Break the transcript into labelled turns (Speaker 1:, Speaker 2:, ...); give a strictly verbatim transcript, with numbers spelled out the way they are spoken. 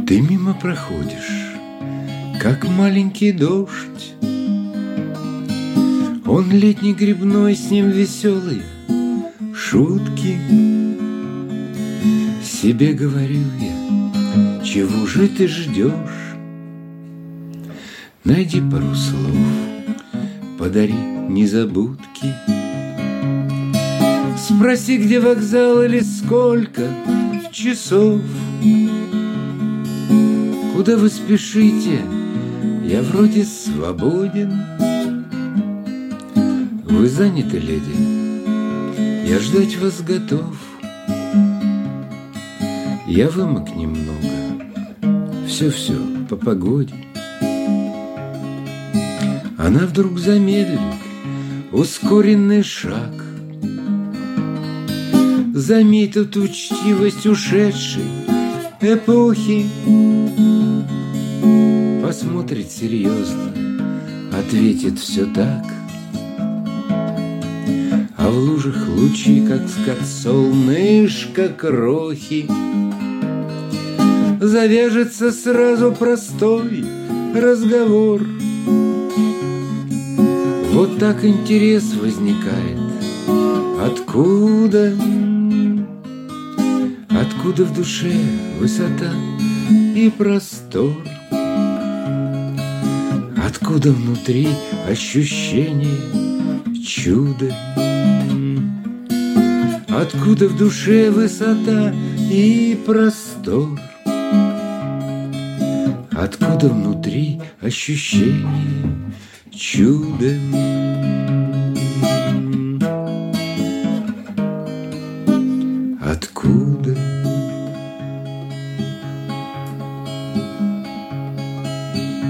Speaker 1: Ты мимо проходишь, как маленький дождь. Он летний грибной, с ним веселые шутки. Себе говорю я, чего же ты ждешь? Найди пару слов, подари незабудки. Спроси, где вокзал или сколько часов. Куда вы спешите? Я вроде свободен. Вы заняты, леди? Я ждать вас готов. Я вымок немного. Все-все по погоде. Она вдруг замедлит ускоренный шаг. Заметит учтивость ушедшей эпохи. Посмотрит серьезно, ответит все так. А в лужах лучи, как скат солнышка крохи. Завяжется сразу простой разговор. Вот так интерес возникает. Откуда? Откуда в душе высота и простор? Откуда внутри ощущение чуда? Откуда в душе высота и простор? Откуда внутри ощущение чуда? Откуда?